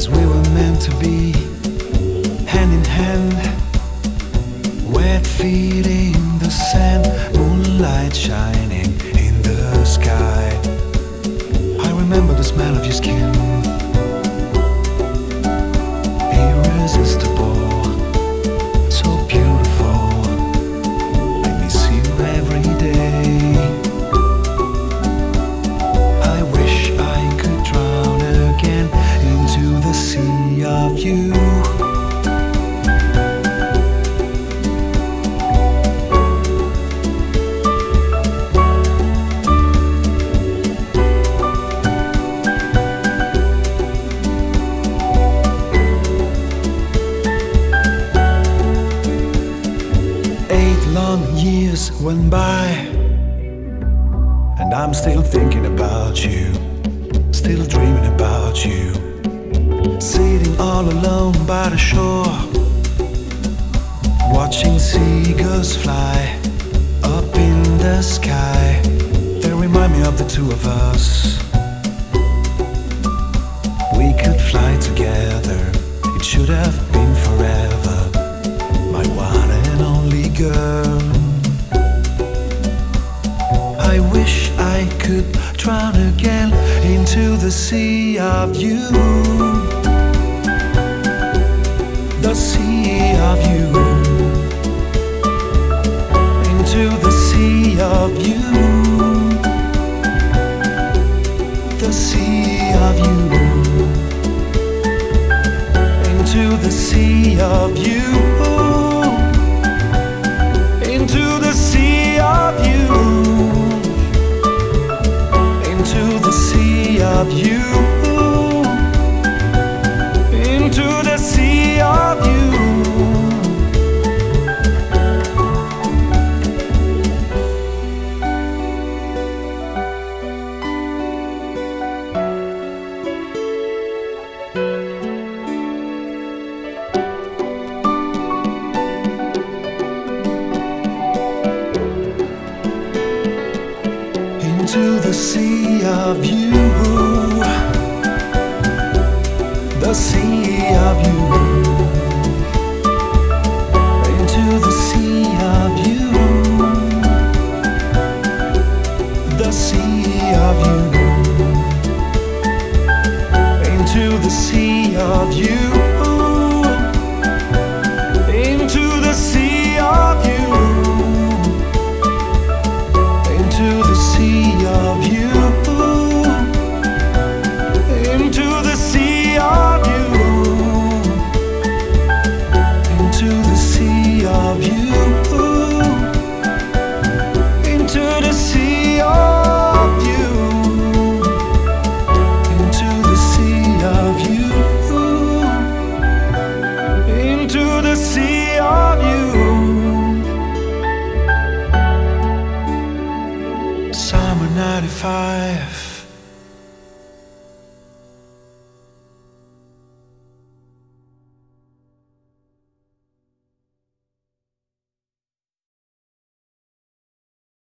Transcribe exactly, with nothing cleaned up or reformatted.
As we were meant to be, hand in hand, wet feet in the sand, moonlight shining in the sky. I remember the smell of your skin, irresistible, so beautiful. I miss you every day. I wish I could drown again into the sea of you. Long years went by, and I'm still thinking about you, still dreaming about you. Sitting all alone by the shore, watching seagulls fly up in the sky. They remind me of the two of us. We could fly together, it should have been forever. My one and only girl. I wish I could drown again into the sea of you. The sea of you. Into the sea of you. The sea of you. Into the sea of you. Into the sea of you, into the sea of you, into the sea of you. Into the sea of you, the sea of you, into the sea of you, the sea of you, into the sea of you, into the sea of you. Into the sea of you, into the sea of you, into the sea of you, into the sea of you, into the sea of you, into the sea of you. Summer ninety-five.